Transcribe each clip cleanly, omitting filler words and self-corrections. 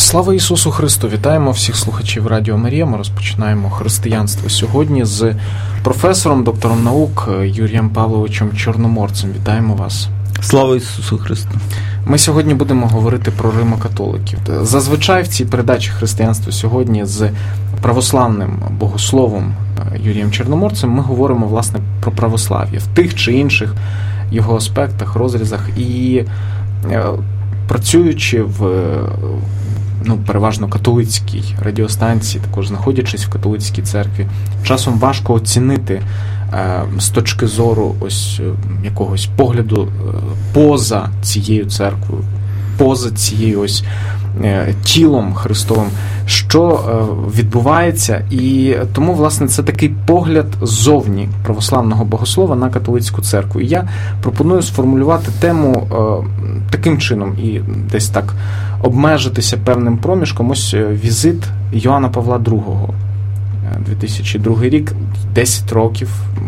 Слава Ісусу Христу! Вітаємо всіх слухачів Радіо Марія. Ми розпочинаємо християнство сьогодні з професором, доктором наук Юрієм Павловичем Чорноморцем. Вітаємо вас! Слава Ісусу Христу! Ми сьогодні будемо говорити про римокатоликів. Зазвичай в цій передачі «Християнство сьогодні» з православним богословом Юрієм Чорноморцем ми говоримо, власне, про православ'я в тих чи інших його аспектах, розрізах. І працюючи в переважно католицькій радіостанції, також знаходячись в католицькій церкві, часом важко оцінити з точки зору ось якогось погляду поза цією церквою, поза цією ось тілом Христовим, що відбувається. І тому, власне, це такий погляд ззовні православного богослова на католицьку церкву. І я пропоную сформулювати тему таким чином і десь так обмежитися певним проміжком. Ось візит Йоанна Павла II, 2002 рік, 10 років.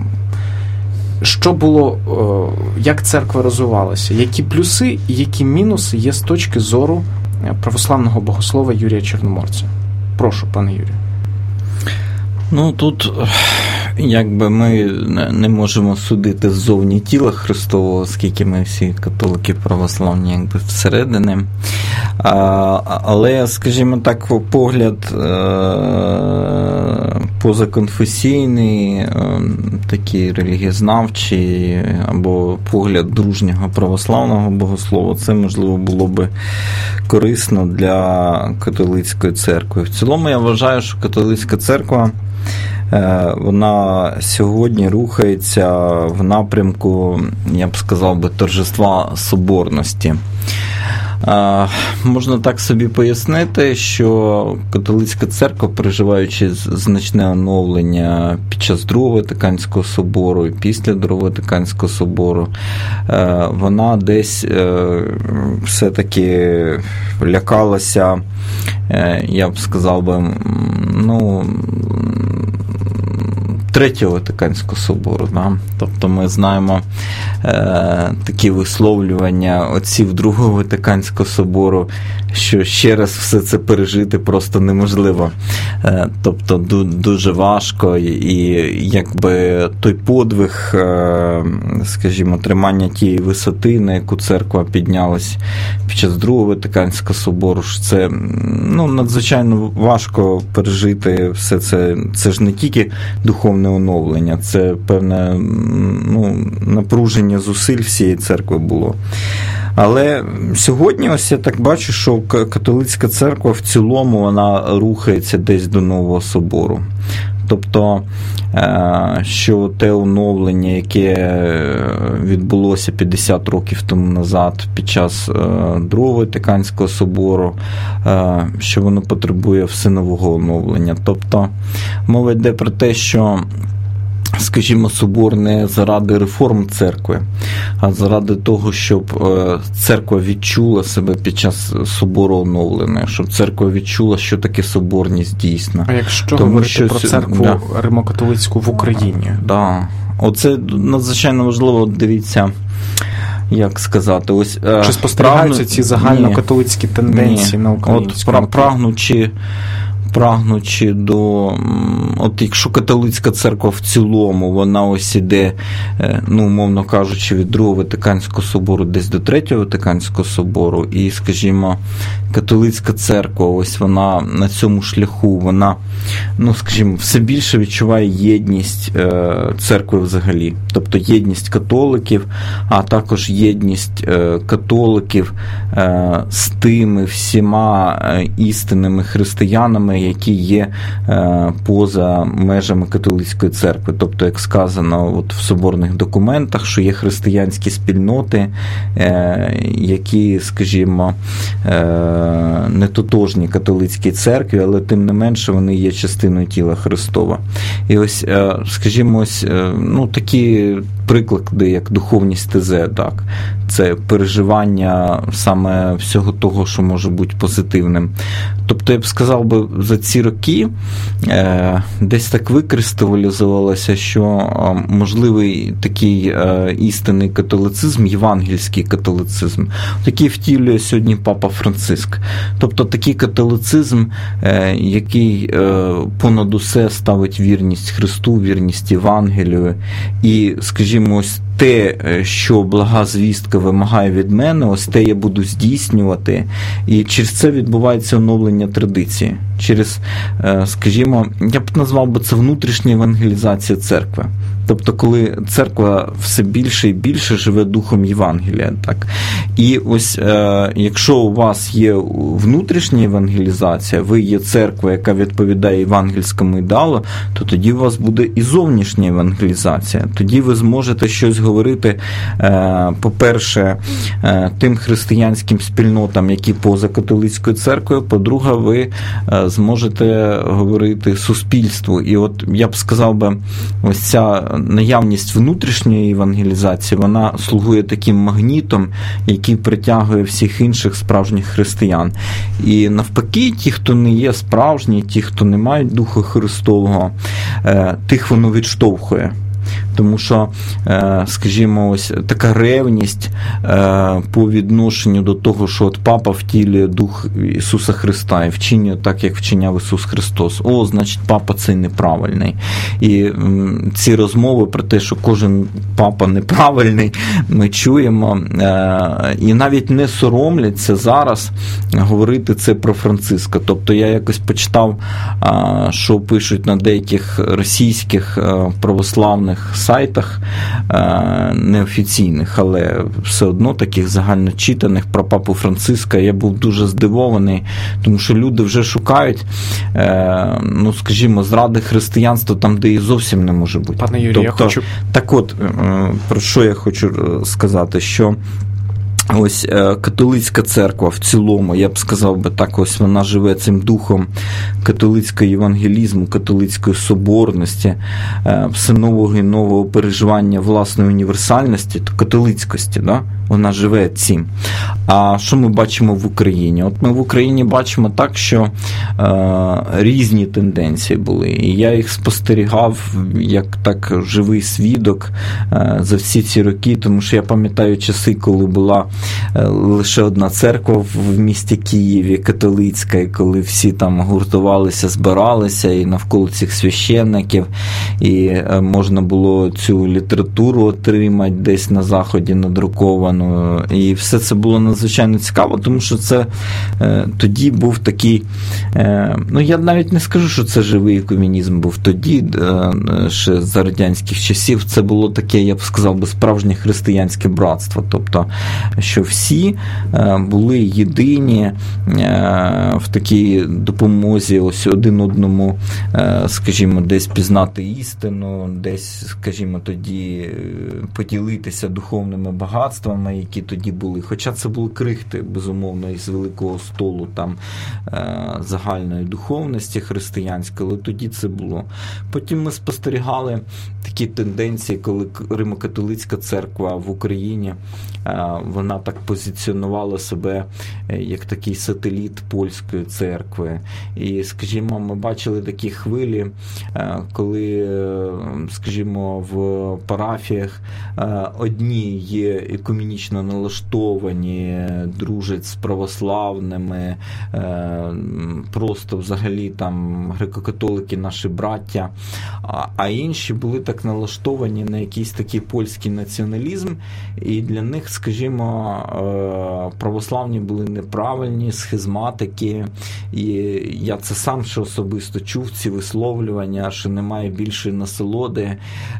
Що було, як церква розвивалася, які плюси і які мінуси є з точки зору православного богослова Юрія Чорноморця? Прошу, пане Юрію. Тут якби ми не можемо судити ззовні тіла Христового, оскільки ми всі католики православні якби всередини. Але, скажімо так, погляд позаконфесійний, такий релігієзнавчий, або погляд дружнього православного богослова, це, можливо, було би корисно для католицької церкви. В цілому я вважаю, що католицька церква вона сьогодні рухається в напрямку, я б сказав би, торжества соборності. Можна так собі пояснити, що католицька церква, переживаючи значне оновлення під час Другого Ватиканського собору і після Другого Ватиканського собору, вона десь все-таки лякалася, я б сказав би, Третього Ватиканського собору. Да? Тобто ми знаємо такі висловлювання отців Другого Ватиканського собору, що ще раз все це пережити просто неможливо. Тобто дуже важко, і якби той подвиг, скажімо, тримання тієї висоти, на яку церква піднялась під час Другого Ватиканського собору, це надзвичайно важко пережити все це. Це ж не тільки духовне оновлення, це певне напруження зусиль всієї церкви було. Але сьогодні ось я так бачу, що католицька церква в цілому вона рухається десь до Нового собору. Тобто, що те оновлення, яке відбулося 50 років тому назад під час Другого Ватиканського собору, що воно потребує все нового оновлення. Тобто, мова йде про те, що, скажімо, собор не заради реформ церкви, а заради того, щоб церква відчула себе під час собору оновленою, щоб церква відчула, що таке соборність дійсно. А якщо говорити про церкву римокатолицьку в Україні? Да. Оце надзвичайно важливо, дивіться, як сказати, ось чи спостерігаються ці загальнокатолицькі тенденції на українському? Прагнучи до, якщо католицька церква в цілому, вона ось іде, умовно кажучи, від Другого Ватиканського собору десь до Третього Ватиканського собору, і, скажімо, католицька церква, ось вона на цьому шляху, вона, скажімо, все більше відчуває єдність церкви взагалі, тобто єдність католиків, а також єдність католиків з тими всіма істинними християнами, які є поза межами католицької церкви. Тобто, як сказано в соборних документах, що є християнські спільноти, які, скажімо, не тотожні католицькій церкві, але тим не менше вони є частиною тіла Христова. І ось, скажімо, такі приклади, як духовність ТЗ, так, це переживання саме всього того, що може бути позитивним. Тобто, я б сказав би, за ці роки десь так викристалізувалося, що можливий такий істинний католицизм, євангельський католицизм, який втілює сьогодні Папа Франциск. Тобто такий католицизм, який понад усе ставить вірність Христу, вірність Євангелію. І, скажімо, ось те, що блага звістка вимагає від мене, ось те я буду здійснювати. І через це відбувається оновлення традиції. Через, скажімо, я б назвав би це внутрішня евангелізація церкви. Тобто, коли церква все більше і більше живе духом Євангелія. Так? І ось, якщо у вас є внутрішня евангелізація, ви є церква, яка відповідає євангельському ідеалу, то тоді у вас буде і зовнішня евангелізація. Тоді ви зможете щось говорити, по-перше, тим християнським спільнотам, які поза католицькою церквою, по-друге, ви зможете говорити суспільству. І от я б сказав би, ось ця наявність внутрішньої евангелізації, вона слугує таким магнітом, який притягує всіх інших справжніх християн. І навпаки, ті, хто не є справжні, ті, хто не мають Духа Христового, тих воно відштовхує. Тому що, скажімо, ось така ревність по відношенню до того, що от Папа втілює Дух Ісуса Христа і вчинює так, як вчиняв Ісус Христос. О, значить, Папа цей неправильний. І ці розмови про те, що кожен Папа неправильний, ми чуємо. І навіть не соромляться зараз говорити це про Франциска. Тобто я якось почитав, що пишуть на деяких російських православних сайтах неофіційних, але все одно таких загальночитаних про Папу Франциска. Я був дуже здивований, тому що люди вже шукають, ну, скажімо, зради християнства там, де і зовсім не може бути. Пане Юрію, тобто, я хочу... Так от, про що я хочу сказати, що ось католицька церква в цілому, я б сказав би так, ось вона живе цим духом католицького євангелізму, католицької соборності, все нового і нового переживання власної універсальності, католицькості, да? Вона живе цим. А що ми бачимо в Україні? От ми в Україні бачимо так, що різні тенденції були. І я їх спостерігав як так живий свідок за всі ці роки, тому що я пам'ятаю часи, коли була лише одна церква в місті Києві, католицька, і коли всі там гуртувалися, збиралися, і навколо цих священників, і можна було цю літературу отримати десь на Заході надруковану. І все це було надзвичайно цікаво, тому що це тоді був такий, ну я навіть не скажу, що це живий комунізм був тоді, ще за радянських часів, це було таке, я б сказав би, справжнє християнське братство, тобто, що всі були єдині в такій допомозі ось один одному, скажімо, десь пізнати істину, десь, скажімо, тоді поділитися духовними багатствами, які тоді були. Хоча це були крихти, безумовно, із великого столу там загальної духовності християнської, але тоді це було. Потім ми спостерігали такі тенденції, коли Римо-католицька церква в Україні, вона так позиціонувала себе як такий сателіт польської церкви. І, скажімо, ми бачили такі хвилі, коли, скажімо, в парафіях одні є екумінічно налаштовані, дружать з православними, просто взагалі там греко-католики наші браття, а інші були так налаштовані на якийсь такий польський націоналізм, і для них, скажімо, православні були неправильні, схизматики, і я це сам ще особисто чув, ці висловлювання, що немає більшої насолоди,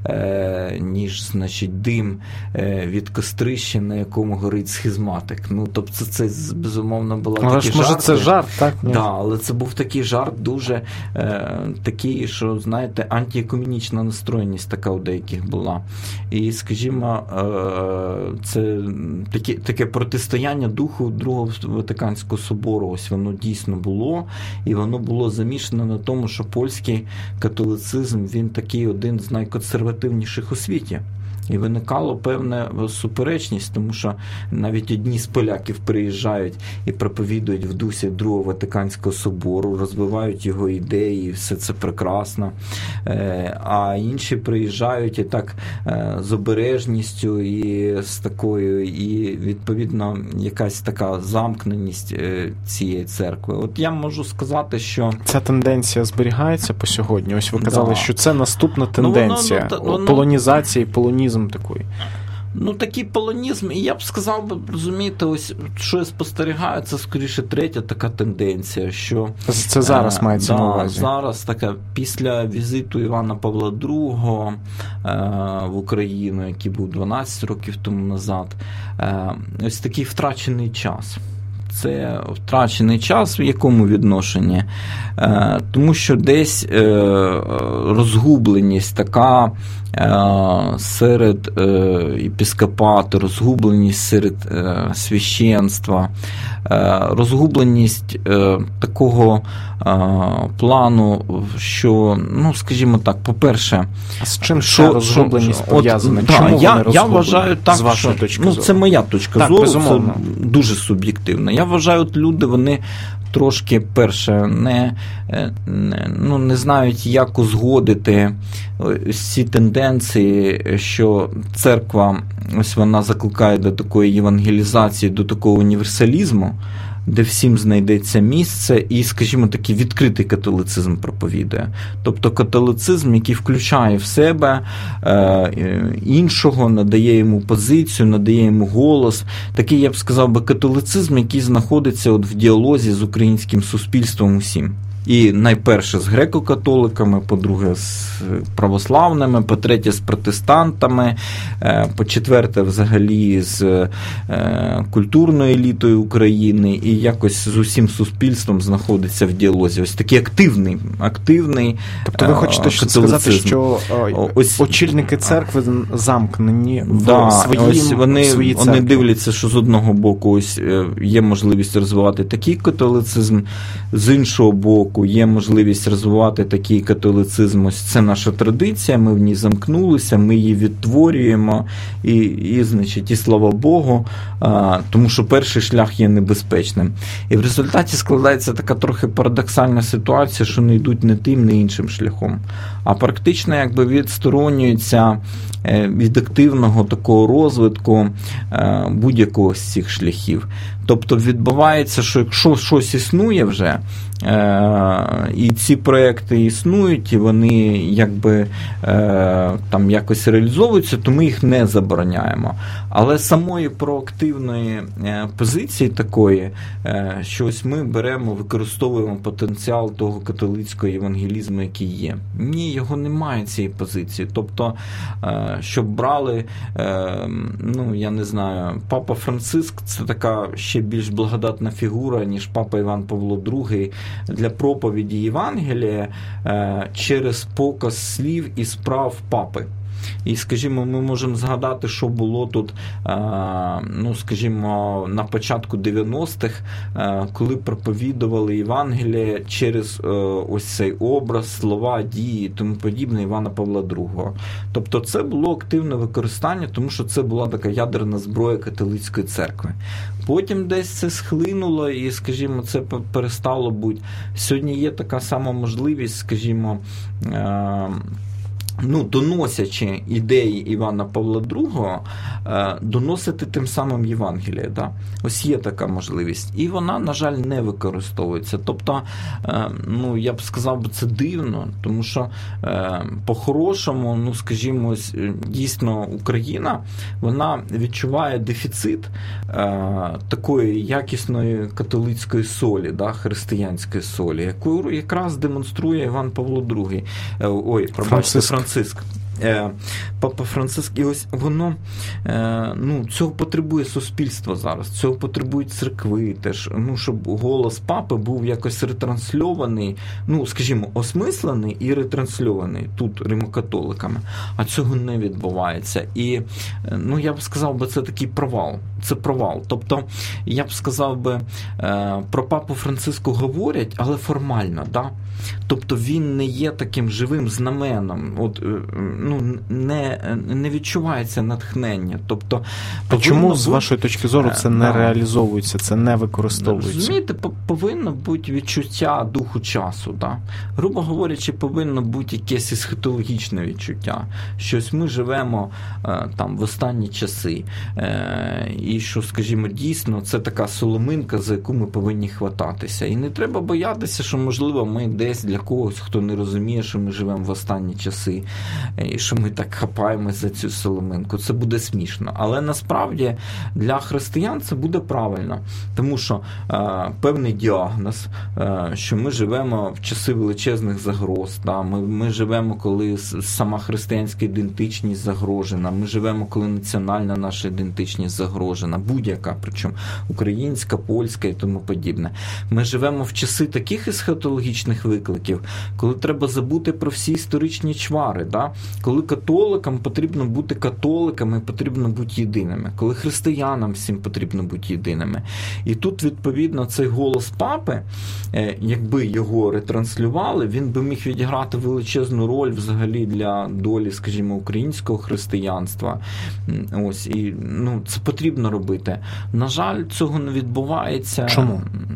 ніж, значить, дим від кострища, на якому горить схизматик. Ну, тобто це безумовно була такий жарт. Може це жарт, так? Так, да, але це був такий жарт дуже такий, що, знаєте, антиекумінічна настроєність така у деяких була. І, скажімо, це таке протистояння духу Другого Ватиканського собору, ось воно дійсно було, і воно було замішане на тому, що польський католицизм, він такий один з найконсервативніших у світі. І виникало певна суперечність, тому що навіть одні з поляків приїжджають і проповідують в дусі Другого Ватиканського собору, розвивають його ідеї, все це прекрасно. А інші приїжджають і так з обережністю і з такою, і відповідно якась така замкненість цієї церкви. От я можу сказати, що... Ця тенденція зберігається по сьогодні? Ось ви казали, що це наступна тенденція. Полонізація і полонізм такий. Ну, такий полонізм, і я б сказав, розумієте, ось, що я спостерігаю, це скоріше третя така тенденція, що... Це зараз мається на увазі. Зараз така, після візиту Івана Павла II в Україну, який був 12 років тому назад, ось такий втрачений час. Це втрачений час в якому відношенні? Тому що десь розгубленість така серед єпископату, розгубленість серед священства, розгубленість такого плану, що, ну, скажімо так, по-перше... А з чим ця розгубленість пов'язана? Чому вони розгублені? Я вважаю так, з вашої точки зору? Це моя точка зору, безумовно. Це дуже суб'єктивно. Я вважаю, от люди, вони трошки, перше, не знають, як узгодити ці тенденції, що церква, ось вона закликає до такої євангелізації, до такого універсалізму, де всім знайдеться місце, і, скажімо, такий відкритий католицизм проповідує. Тобто католицизм, який включає в себе іншого, надає йому позицію, надає йому голос. Такий, я б сказав би, католицизм, який знаходиться от в діалозі з українським суспільством усім. І найперше з греко-католиками, по-друге з православними, по-третє з протестантами, по-четверте взагалі з культурною елітою України, і якось з усім суспільством знаходиться в діалозі. Ось такий активний Тобто ви хочете сказати, що очільники церкви замкнені в своїй церкві? Вони дивляться, що з одного боку ось є можливість розвивати такий католицизм, з іншого боку є можливість розвивати такий католицизм. Ось це наша традиція, ми в ній замкнулися, ми її відтворюємо, і значить, і слава Богу, тому що перший шлях є небезпечним. І в результаті складається така трохи парадоксальна ситуація, що не йдуть не тим, не іншим шляхом, а практично якби відсторонюються від активного такого розвитку будь-якого з цих шляхів. Тобто відбувається, що якщо щось існує вже, і ці проекти існують, і вони якби там якось реалізовуються, то ми їх не забороняємо. Але самої проактивної позиції такої, що ось ми беремо, використовуємо потенціал того католицького євангелізму, який є. Ні, його немає, цієї позиції. Тобто, щоб брали, ну, я не знаю, Папа Франциск – це така ще більш благодатна фігура, ніж Папа Іван Павло II для проповіді Євангелія через показ слів і справ папи. І, скажімо, ми можемо згадати, що було тут, ну, скажімо, на початку 90-х, коли проповідували Євангеліє через ось цей образ, слова, дії і тому подібне Івана Павла II. Тобто це було активне використання, тому що це була така ядерна зброя католицької церкви. Потім десь це схлинуло і, скажімо, це перестало бути. Сьогодні є така сама можливість, скажімо, ну, доносячи ідеї Івана Павла II, доносити тим самим Євангеліє. Да? Ось є така можливість. І вона, на жаль, не використовується. Тобто, ну, я б сказав, це дивно, тому що по-хорошому, ну, скажімо, дійсно Україна, вона відчуває дефіцит такої якісної католицької солі, да, християнської солі, яку якраз демонструє Іван Павло II. Ой, пробачте, Франциск. Папа Франциск, і ось воно, ну, цього потребує суспільство зараз, цього потребують церкви теж, ну, щоб голос папи був якось ретрансльований, ну, скажімо, осмислений і ретрансльований тут римокатоликами, а цього не відбувається. І, ну, я б сказав, це такий провал це провал. Тобто, я б сказав би, про папу Франциска говорять, але формально, да? Тобто він не є таким живим знаменом, не відчувається натхнення. Тобто, а чому, з вашої точки зору, це не реалізовується, це не використовується? Розумієте, повинно бути відчуття духу часу. Да? Грубо говорячи, повинно бути якесь есхатологічне відчуття. Щось ми живемо там в останні часи. І що, скажімо, дійсно, це така соломинка, за яку ми повинні хвататися. І не треба боятися, що, можливо, ми десь для когось, хто не розуміє, що ми живемо в останні часи, і що ми так хапаємось за цю соломинку. Це буде смішно. Але насправді для християн це буде правильно. Тому що певний діагноз, що ми живемо в часи величезних загроз, да? Ми живемо, коли сама християнська ідентичність загрожена, ми живемо, коли національна наша ідентичність загрожена, будь-яка, причому українська, польська і тому подібне. Ми живемо в часи таких есхатологічних викликів, коли треба забути про всі історичні чвари, да? Коли католикам потрібно бути католиками, потрібно бути єдиними, коли християнам всім потрібно бути єдиними. І тут, відповідно, цей голос папи, якби його ретранслювали, він би міг відіграти величезну роль взагалі для долі, скажімо, українського християнства. Ось, і це потрібно робити. На жаль, цього не відбувається. Чому?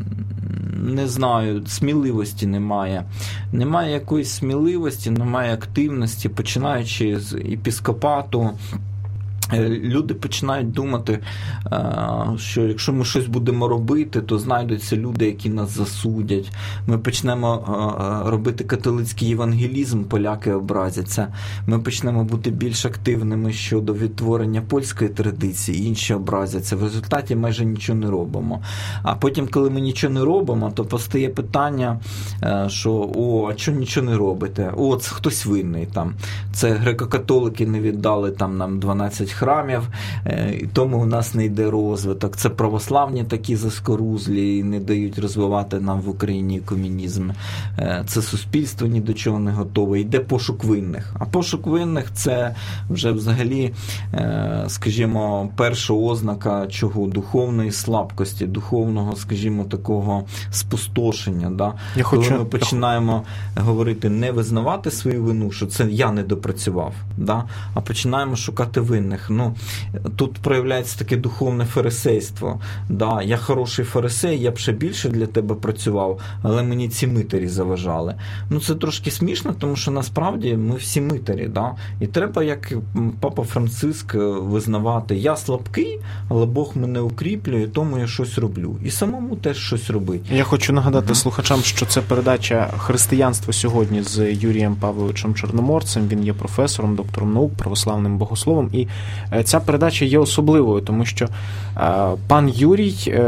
Не знаю, сміливості немає. Немає якоїсь сміливості, немає активності, починаючи з єпископату. Люди починають думати, що якщо ми щось будемо робити, то знайдуться люди, які нас засудять. Ми почнемо робити католицький євангелізм, поляки образяться. Ми почнемо бути більш активними щодо відтворення польської традиції, інші образяться. В результаті майже нічого не робимо. А потім, коли ми нічого не робимо, то постає питання, що а чого нічого не робите? Це хтось винний там. Це греко-католики не віддали там нам 12 храмів, і тому у нас не йде розвиток. Це православні такі заскорузлі і не дають розвивати нам в Україні комунізм. Це суспільство ні до чого не готове. Йде пошук винних. А пошук винних – це вже взагалі, скажімо, перша ознака чого? Духовної слабкості, духовного, скажімо, такого спустошення. Да? Коли ми починаємо говорити, не визнавати свою вину, що це я не допрацював, да? А починаємо шукати винних. Тут проявляється таке духовне фарисейство. Да, я хороший фарисей, я б ще більше для тебе працював, але мені ці митарі заважали. Це трошки смішно, тому що насправді ми всі митарі. Да? І треба, як папа Франциск, визнавати, я слабкий, але Бог мене укріплює, тому я щось роблю. І самому теж щось робити. Я хочу нагадати слухачам, що це передача «Християнство сьогодні» з Юрієм Павловичем Чорноморцем. Він є професором, доктором наук, православним богословом. І ця передача є особливою, тому що пан Юрій,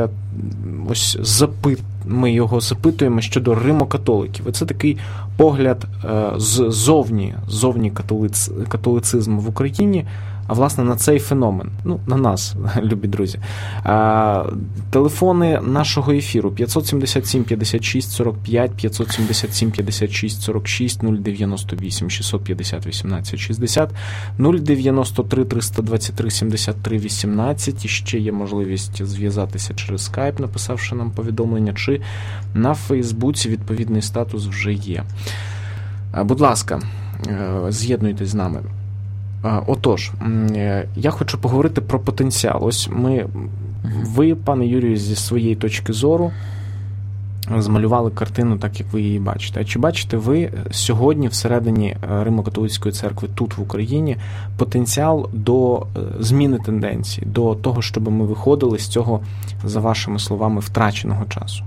ми його запитуємо щодо римокатоликів. І це такий погляд ззовні католицизму в Україні, а власне на цей феномен. На нас, любі друзі. Телефони нашого ефіру 577 56 45, 577 56 46, 098 650 18 60, 093 323 73 18. І ще є можливість зв'язатися через скайп, написавши нам повідомлення, чи на Фейсбуці відповідний статус вже є. Будь ласка, з'єднуйтесь з нами. Отож, я хочу поговорити про потенціал. Ось ви, пане Юрію, зі своєї точки зору змалювали картину так, як ви її бачите. А чи бачите ви сьогодні всередині Римо-католицької церкви тут, в Україні, потенціал до зміни тенденцій, до того, щоб ми виходили з цього, за вашими словами, втраченого часу?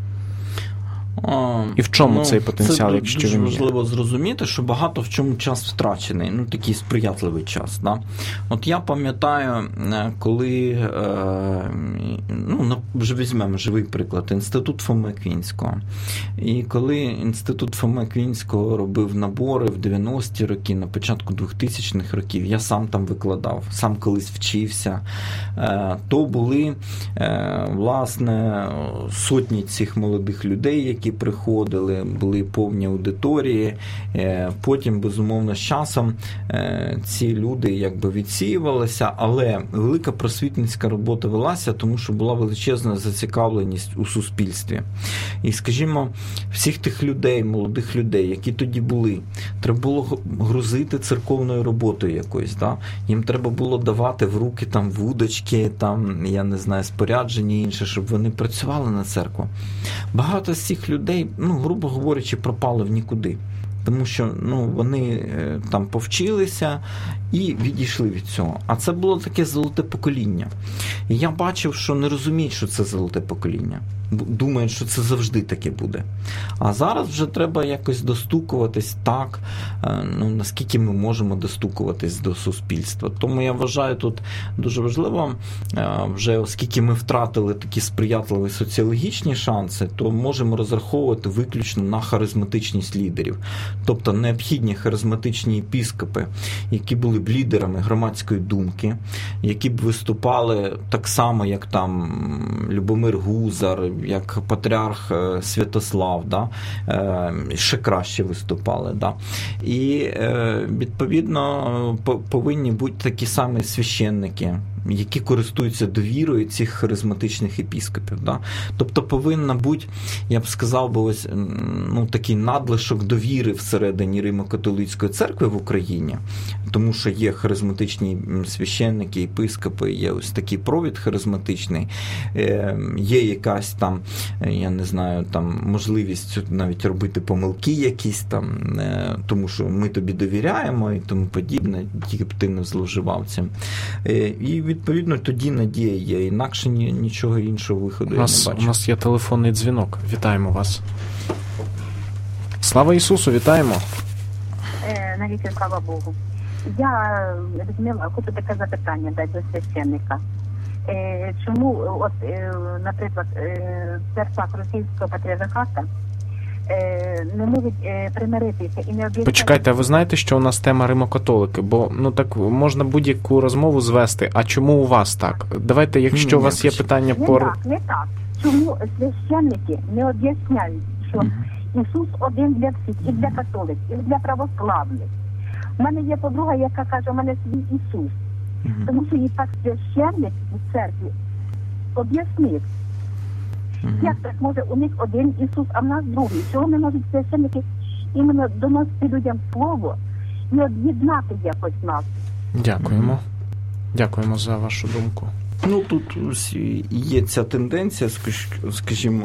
І в чому цей потенціал, якщо він є? Це дуже важливо зрозуміти, що багато в чому час втрачений, такий сприятливий час. Да? От я пам'ятаю, коли, вже візьмемо живий приклад, Інститут Фоми Аквінського. І коли Інститут Фоми Аквінського робив набори в 90-ті роки, на початку 2000-х років, я сам там викладав, сам колись вчився, то були, власне, сотні цих молодих людей, які приходили, були повні аудиторії. Потім, безумовно, з часом ці люди якби відсіювалися, але велика просвітницька робота велася, тому що була величезна зацікавленість у суспільстві. І, скажімо, всіх тих людей, молодих людей, які тоді були, треба було грузити церковною роботою якоюсь, да? Їм треба було давати в руки там вудочки, там, я не знаю, спорядження інше, щоб вони працювали на церкву. Багато з цих людей, грубо говорячи, пропали в нікуди. Тому що вони там повчилися і відійшли від цього. А це було таке золоте покоління. І я бачив, що не розуміють, що це золоте покоління. Думають, що це завжди таке буде. А зараз вже треба якось достукуватись так, наскільки ми можемо достукуватись до суспільства. Тому я вважаю, тут дуже важливо, вже оскільки ми втратили такі сприятливі соціологічні шанси, то можемо розраховувати виключно на харизматичність лідерів. Тобто необхідні харизматичні єпископи, які були б лідерами громадської думки, які б виступали так само, як там Любомир Гузар, як патріарх Святослав, да? Ще краще виступали. Да? І, відповідно, повинні бути такі самі священники, які користуються довірою цих харизматичних єпископів. Да? Тобто повинна бути, я б сказав би, ось, такий надлишок довіри всередині Римо-католицької церкви в Україні, тому що є харизматичні священники, єпископи, є ось такий провід харизматичний, є якась там, я не знаю, там можливість навіть робити помилки якісь там, тому що ми тобі довіряємо і тому подібне, тільки б ти не зловживав цим. І відповідно тоді надія є, інакше нічого іншого виходу я не бачу. У нас є телефонний дзвінок. Вітаємо вас. Слава Ісусу, вітаємо. Навіки слава Богу. Я хочу таке запитання дати до священника. Чому, наприклад, в церквах Російського патріархату не можуть примиритися і не об'єднати... Почекайте, а ви знаєте, що у нас тема Римо-католики? Бо, так, можна будь-яку розмову звести. А чому у вас так? Давайте, якщо у вас є питання Не так. Чому священники не об'ясняють, що Ісус один для всіх, і для католиків, і для православних. У мене є подруга, яка каже, у мене свій Ісус. Тому що їй так священник у церкві об'яснив. Як так може у них один Ісус, а в нас другий? Чого не можуть священники іменно доносити людям слово і об'єднати якось нас? Дякуємо. Дякуємо за вашу думку. Тут є ця тенденція, скажімо,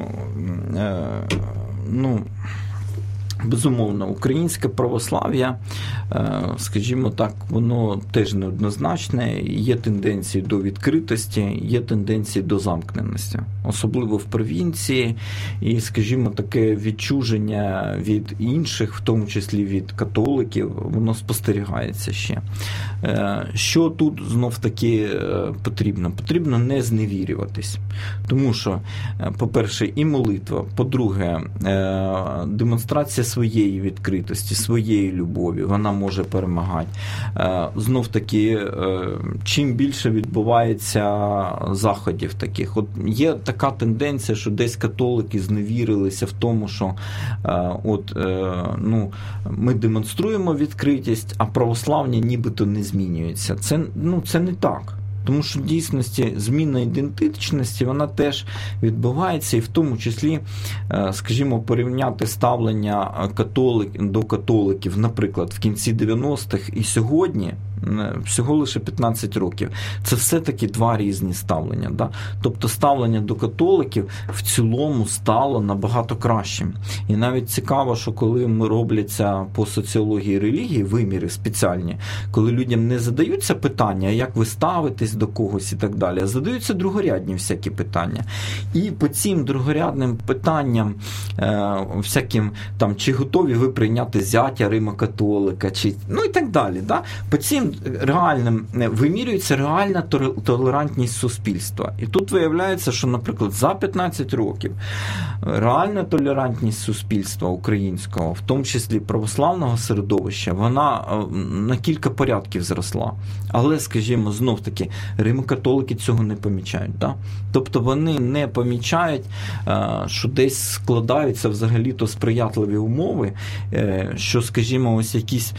безумовно, українське православ'я, скажімо так, воно теж неоднозначне, є тенденції до відкритості, є тенденції до замкненості, особливо в провінції, і, скажімо, таке відчуження від інших, в тому числі від католиків, воно спостерігається ще. Що тут знов-таки потрібно? Потрібно не зневірюватись, тому що, по-перше, і молитва, по-друге, демонстрація своєї відкритості, своєї любові, вона може перемагати. Знов-таки, чим більше відбувається заходів таких. От є така тенденція, що десь католики зневірилися в тому, що ми демонструємо відкритість, а православні нібито не змінюються. Це не так. Тому що в дійсності зміна ідентичності, вона теж відбувається, і в тому числі, скажімо, порівняти ставлення до католиків, наприклад, в кінці 90-х і сьогодні, всього лише 15 років. Це все-таки два різні ставлення. Да? Тобто ставлення до католиків в цілому стало набагато кращим. І навіть цікаво, що коли робляться по соціології релігії виміри спеціальні, коли людям не задаються питання, як ви ставитесь до когось і так далі, а задаються другорядні всякі питання. І по цим другорядним питанням, всяким там, чи готові ви прийняти зятя Римо-католика, чи, і так далі. Да? По цим вимірюється реальна толерантність суспільства. І тут виявляється, що, наприклад, за 15 років реальна толерантність суспільства українського, в тому числі православного середовища, вона на кілька порядків зросла. Але, скажімо, знов-таки, римо-католики цього не помічають. Да? Тобто вони не помічають, що десь складаються взагалі-то сприятливі умови, що, скажімо, ось якісь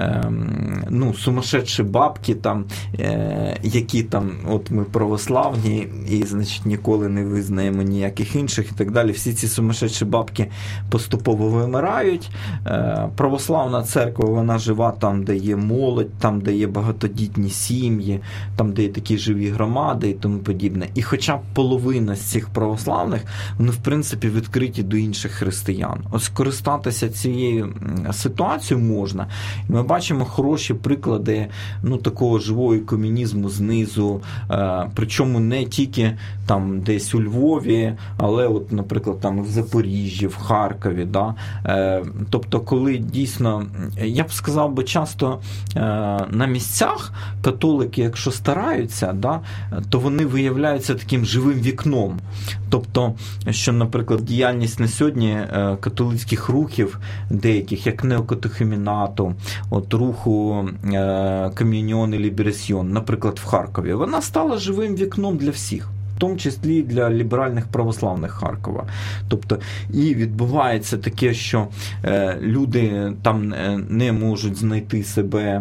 сумасшедші бабки, там, які там, от ми православні і, значить, ніколи не визнаємо ніяких інших і так далі. Всі ці сумасшедші бабки поступово вимирають. Православна церква, вона жива там, де є молодь, там, де є багатодітні сім'ї, там, де є такі живі громади і тому подібне. І хоча б половина з цих православних, вони, в принципі, відкриті до інших християн. От скористатися цією ситуацією можна. І ми бачимо хороші приклади такого живого комунізму знизу, причому не тільки там десь у Львові, але от, наприклад, там в Запоріжжі, в Харкові. Да? Тобто, коли дійсно, я б сказав би, часто на місцях католики, якщо стараються, да, то вони виявляються таким живим вікном. Тобто, що, наприклад, діяльність на сьогодні католицьких рухів деяких, як неокатехемінату, от руху Ком'юніон і Ліберасьйон, наприклад, в Харкові, вона стала живим вікном для всіх. В тому числі для ліберальних православних Харкова. Тобто, і відбувається таке, що люди там не можуть знайти себе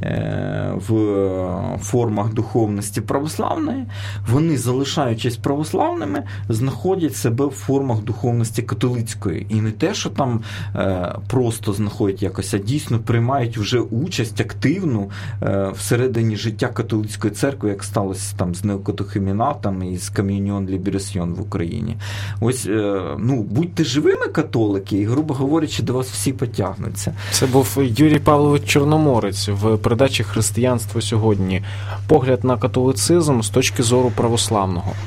в формах духовності православної, вони, залишаючись православними, знаходять себе в формах духовності католицької. І не те, що там просто знаходять якось, а дійсно приймають вже участь активну всередині життя католицької церкви, як сталося там з неокатехемінатом і з Ком'юніон Ліберасьйон в Україні. Ось, будьте живими католики, і, грубо говорячи, до вас всі потягнуться. Це був Юрій Павлович Чорноморець в передачі «Християнство сьогодні». Погляд на католицизм з точки зору православного.